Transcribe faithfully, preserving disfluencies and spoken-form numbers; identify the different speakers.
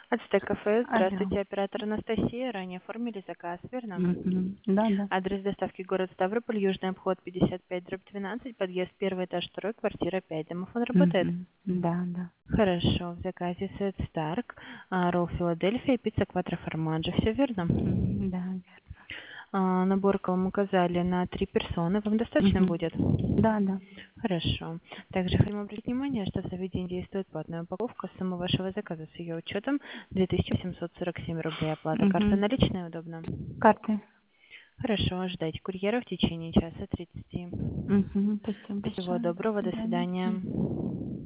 Speaker 1: Ацтек кафе.
Speaker 2: Алло.
Speaker 1: Здравствуйте, оператор Анастасия. Ранее оформили заказ, верно?
Speaker 2: Мгм. Да, да.
Speaker 1: Адрес доставки город Ставрополь, Южный обход пятьдесят пять дробь двенадцать, подъезд первый этаж второй, квартира пять. Домофон работает?
Speaker 2: Мгм. Да, да.
Speaker 1: Хорошо. В заказе сет Старк, а, ролл Филадельфия, пицца Кватро Формаджо. Все верно?
Speaker 2: Мгм. Да, верно.
Speaker 1: А, наборка вам указали на три персоны. Вам достаточно
Speaker 2: Мгм.
Speaker 1: будет?
Speaker 2: Да, да.
Speaker 1: Хорошо. Также хотим обратить внимание, что в заведении действует платная упаковка. Сумма вашего заказа с ее учетом две тысячи семьсот сорок семь рублей. Оплата карта
Speaker 2: Мгм.
Speaker 1: наличная удобно?
Speaker 2: Карты.
Speaker 1: Хорошо. Ждать курьера в течение часа тридцати.
Speaker 2: Мгм. Спасибо
Speaker 1: Всего
Speaker 2: большое. До
Speaker 1: доброго. До
Speaker 2: свидания. Мгм.
Speaker 1: свидания.